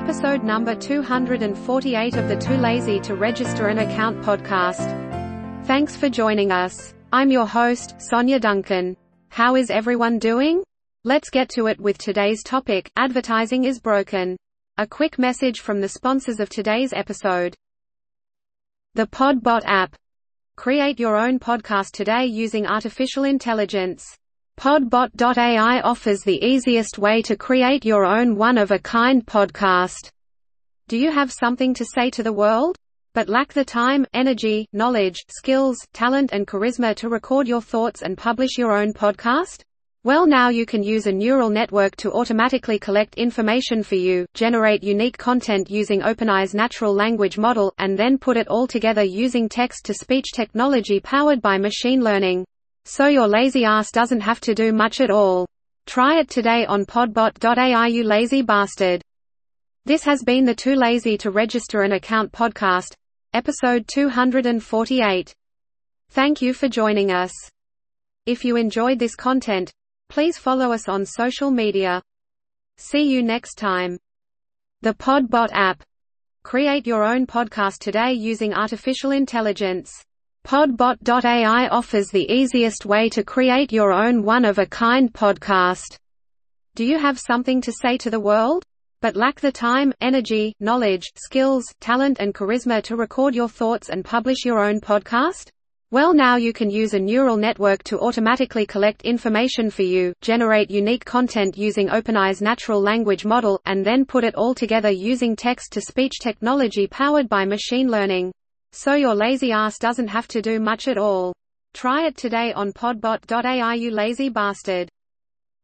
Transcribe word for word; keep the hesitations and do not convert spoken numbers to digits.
episode number two hundred forty-eight of the Too Lazy to Register an Account podcast. Thanks for joining us. I'm your host, Sonia Duncan. How is everyone doing? Let's get to it with today's topic: advertising is broken. A quick message from the sponsors of today's episode. The Podbot app. Create your own podcast today using artificial intelligence. Podbot dot A I offers the easiest way to create your own one-of-a-kind podcast. Do you have something to say to the world, but lack the time, energy, knowledge, skills, talent and charisma to record your thoughts and publish your own podcast? Well, now you can use a neural network to automatically collect information for you, generate unique content using OpenAI's natural language model, and then put it all together using text-to-speech technology powered by machine learning. So your lazy ass doesn't have to do much at all. Try it today on Podbot dot A I, you lazy bastard. This has been the Too Lazy to Register an Account podcast, episode two hundred forty-eight. Thank you for joining us. If you enjoyed this content, please follow us on social media. See you next time. The Podbot app. Create your own podcast today using artificial intelligence. Podbot dot A I offers the easiest way to create your own one-of-a-kind podcast. Do you have something to say to the world, but lack the time, energy, knowledge, skills, talent and charisma to record your thoughts and publish your own podcast? Well, now you can use a neural network to automatically collect information for you, generate unique content using OpenAI's natural language model, and then put it all together using text-to-speech technology powered by machine learning. So your lazy ass doesn't have to do much at all. Try it today on Podbot dot A I, you lazy bastard.